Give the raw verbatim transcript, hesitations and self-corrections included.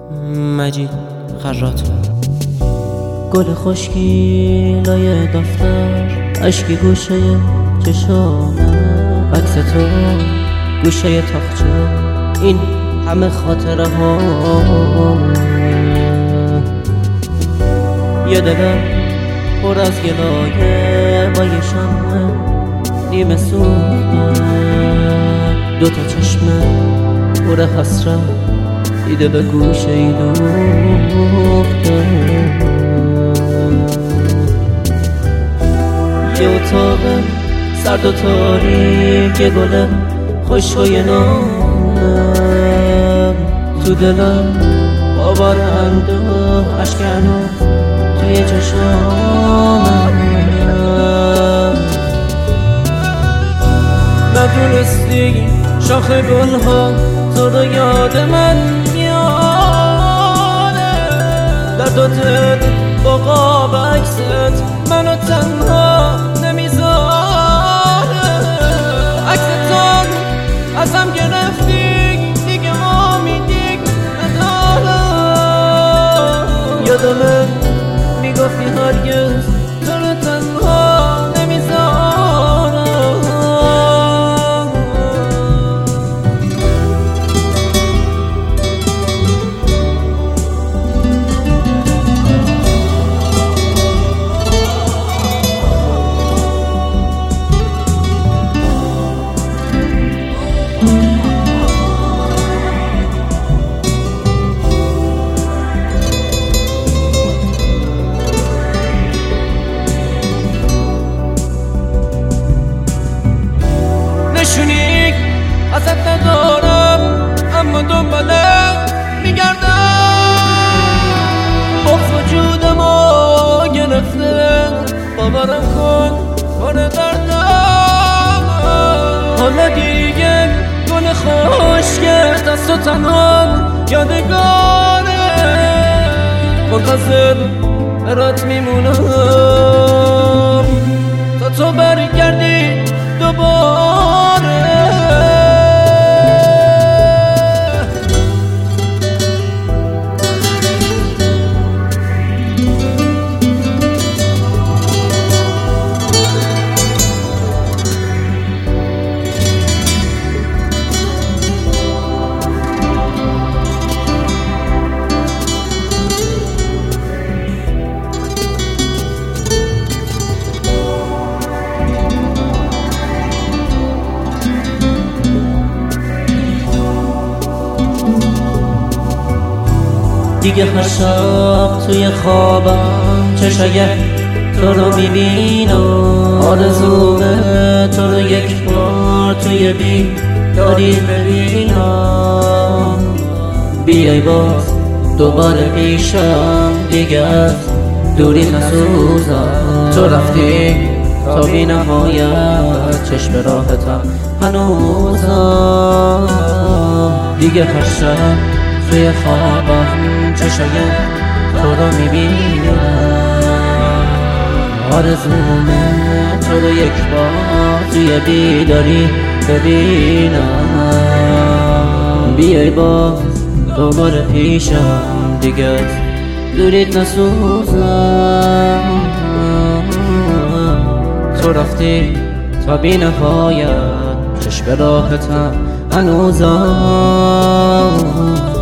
مجید خراط. گل خشکی لای دفتر، اشکی گوشه چشامه، عکس تو گوشه تاقچه، این همه خاطره ها. یه دلم پر از گلایه با یه شمع نیمه سوخته، دوتا چشمه پر حسرت دیده به گوشه ای دوخته. یه اتاق سرد و تاریک، یه گل خوشگوی نامم تو دلم، باور اندوه عشق هنوز توی چشامم. ندونستی شاخ گل ها تو رو یاد من میاره، در دو دل با قاب عکست منو تنها نمیذاره. عکستان ازم گرفتی دیگه امیدی ندارم. یادمه میگفتی هرگز تو رو تنها نمیذارم. نشونی ازت ندارم اما دنبالت میگردم، بغض وجودمو گرفته، باورم کن کار دردم. حالا دیگه گل خشکت از تو تنها یادگاره، منتظر برات میمونم تا تو برگردی دوباره. دیگه هر شب توی خوابم چشای تو رو میبینم، آرزومه تو رو یک بار توی بیداری ببینم. بیای باز دوباره پیشم، دیگه از دوری نسوزم. تو رفتی تا بی نهایت، چشم راحتم هنوزم. دیگه هر شب توی خوابم چشای تو رو میبینم، آرزومه تو رو یک بار توی بیداری ببینم. بیای باز دوباره پیشم، دیگه از دوریت نسوزم. تو رفتی تا بی نهایت، چشم راحتم هنوزم.